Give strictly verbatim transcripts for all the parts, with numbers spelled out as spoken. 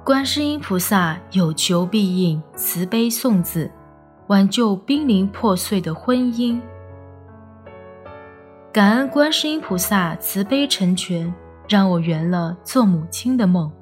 观世音菩萨有求必应，慈悲送子，挽救濒临破碎的婚姻。感恩观世音菩萨慈悲成全，让我圆了做母亲的梦。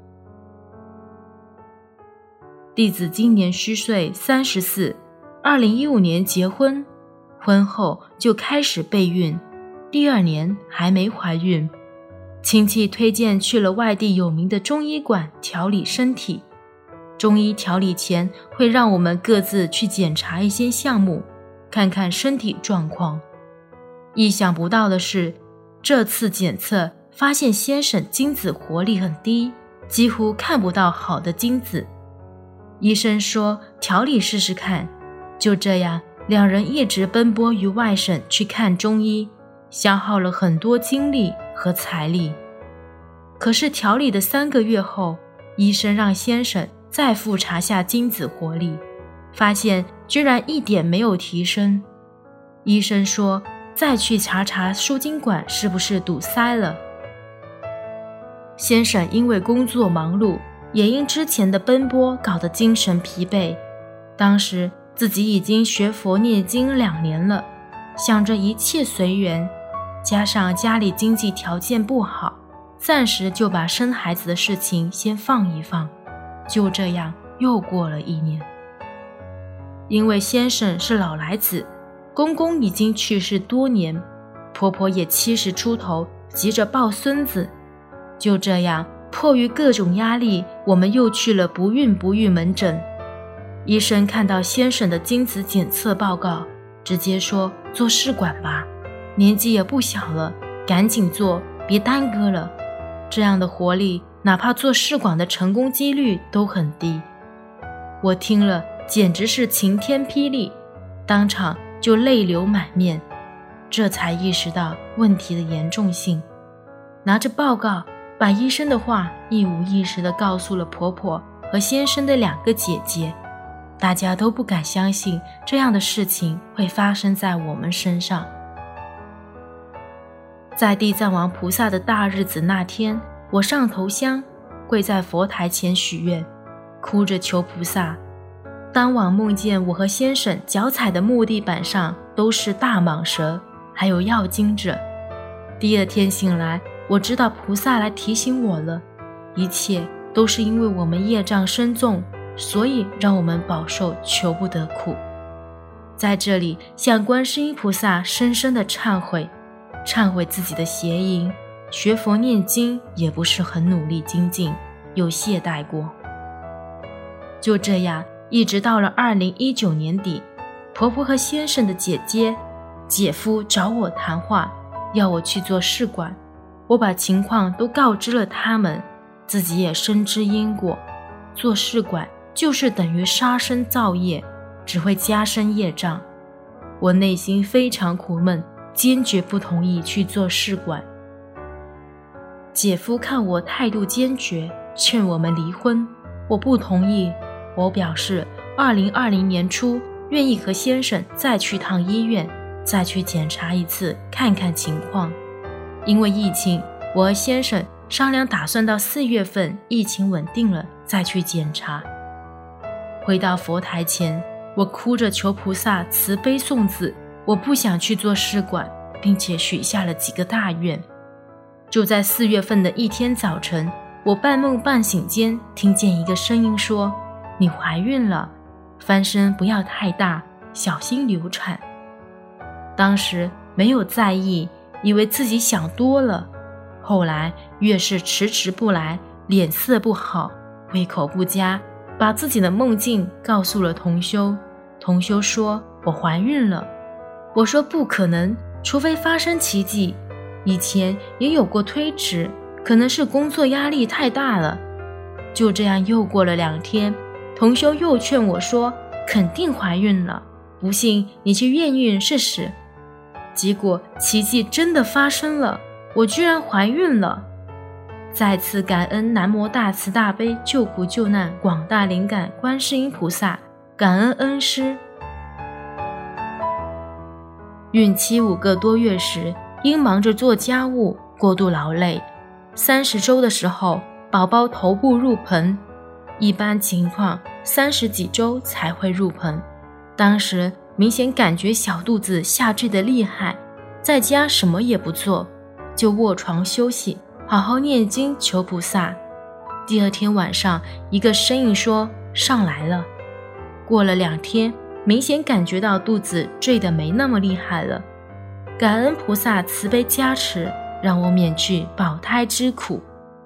弟子今年虚岁三十四，二零一五年结婚，婚后就开始备孕，第二年还没怀孕。亲戚推荐去了外地有名的中医馆调理身体。中医调理前会让我们各自去检查一些项目，看看身体状况。意想不到的是，这次检测发现先生精子活力很低，几乎看不到好的精子。医生说调理试试看。就这样，两人一直奔波于外省去看中医，消耗了很多精力和财力。可是调理的三个月后，医生让先生再复查下精子活力，发现居然一点没有提升。医生说再去查查输精管是不是堵塞了。先生因为工作忙碌，也因之前的奔波搞得精神疲惫。当时自己已经学佛念经两年了，想着一切随缘，加上家里经济条件不好，暂时就把生孩子的事情先放一放。就这样又过了一年。因为先生是老来子，公公已经去世多年，婆婆也七十出头，急着抱孙子。就这样，迫于各种压力，我们又去了不孕不育门诊。医生看到先生的精子检测报告，直接说做试管吧，年纪也不小了，赶紧做，别耽搁了。这样的活力，哪怕做试管的成功几率都很低。我听了简直是晴天霹雳，当场就泪流满面，这才意识到问题的严重性。拿着报告，把医生的话一五一十地告诉了婆婆和先生的两个姐姐。大家都不敢相信这样的事情会发生在我们身上。在地藏王菩萨的大日子那天，我上头香，跪在佛台前许愿，哭着求菩萨。当晚梦见我和先生脚踩的木地板上都是大蟒蛇，还有要经者。第二天醒来，我知道菩萨来提醒我了，一切都是因为我们业障深重，所以让我们饱受求不得苦。在这里向观世音菩萨深深的忏悔，忏悔自己的邪淫，学佛念经也不是很努力精进，有懈怠过。就这样一直到了二零一九年底，婆婆和先生的姐姐姐夫找我谈话，要我去做试管。我把情况都告知了他们，自己也深知因果，做试管就是等于杀生造业，只会加深业障。我内心非常苦闷，坚决不同意去做试管。姐夫看我态度坚决，劝我们离婚，我不同意。我表示二零二零年初愿意和先生再去趟医院，再去检查一次，看看情况。因为疫情，我和先生商量打算到四月份疫情稳定了再去检查。回到佛台前，我哭着求菩萨慈悲送子，我不想去做试管，并且许下了几个大愿。就在四月份的一天早晨，我半梦半醒间听见一个声音说，你怀孕了，翻身不要太大，小心流产。当时没有在意，以为自己想多了。后来越是迟迟不来，脸色不好，胃口不佳，把自己的梦境告诉了同修。同修说我怀孕了。我说不可能，除非发生奇迹。以前也有过推迟，可能是工作压力太大了。就这样又过了两天，同修又劝我说肯定怀孕了，不信你去验孕试试。结果奇迹真的发生了，我居然怀孕了。再次感恩南无大慈大悲救苦救难广大灵感观世音菩萨，感恩恩师。孕期五个多月时，因忙着做家务过度劳累，三十周的时候宝宝头部入盆， 一般情况三十几周才会入盆。当时明显感觉小肚子下坠得厉害，在家什么也不做，就卧床休息，好好念经求菩萨。第二天晚上，一个声音说上来了。过了两天，明显感觉到肚子坠得没那么厉害了。感恩菩萨慈悲加持，让我免去保胎之苦。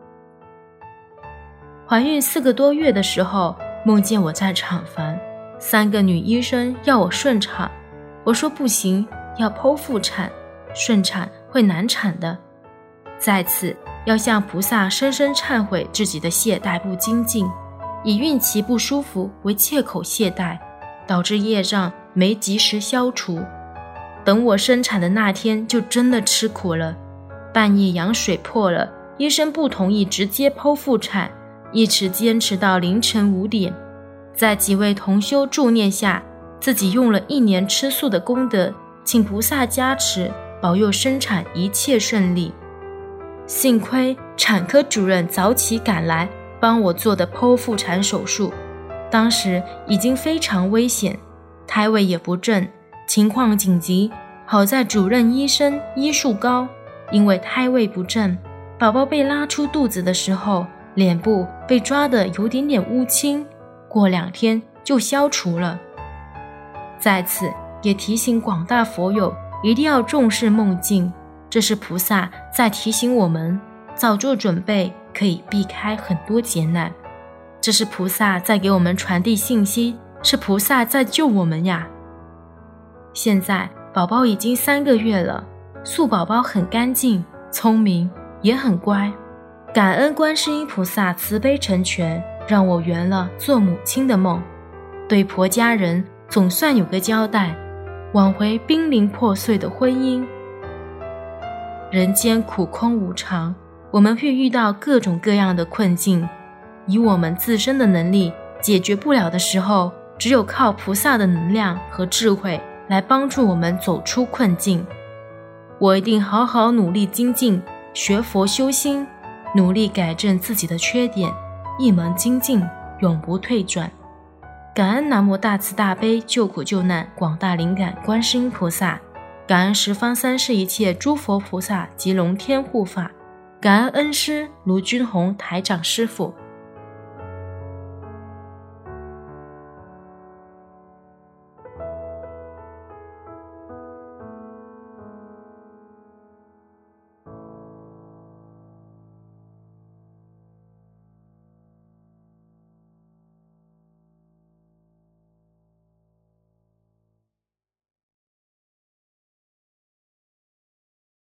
怀孕四个多月的时候，梦见我在产房，三个女医生要我顺产，我说不行，要剖腹产，顺产会难产的。在此要向菩萨深深忏悔自己的懈怠不精进，以孕期不舒服为借口懈怠，导致业障没及时消除。等我生产的那天就真的吃苦了，半夜羊水破了，医生不同意直接剖腹产，一直坚持到凌晨五点。在几位同修助念下，自己用了一年吃素的功德，请菩萨加持，保佑生产一切顺利。幸亏产科主任早起赶来帮我做的剖腹产手术，当时已经非常危险，胎位也不正，情况紧急。好在主任医生医术高，因为胎位不正，宝宝被拉出肚子的时候，脸部被抓得有点点乌青，过两天就消除了。在此也提醒广大佛友一定要重视梦境，这是菩萨在提醒我们早做准备，可以避开很多劫难。这是菩萨在给我们传递信息，是菩萨在救我们呀。现在宝宝已经三个月了，素宝宝很干净、聪明，也很乖。感恩观世音菩萨慈悲成全，让我圆了做母亲的梦，对婆家人总算有个交代，挽回濒临破碎的婚姻。人间苦空无常，我们会遇到各种各样的困境，以我们自身的能力解决不了的时候，只有靠菩萨的能量和智慧来帮助我们走出困境。我一定好好努力精进，学佛修心，努力改正自己的缺点，一门精进，永不退转。感恩南无大慈大悲救苦救难广大灵感观世音菩萨，感恩十方三世一切诸佛菩萨及龙天护法，感恩恩师卢军宏台长师父。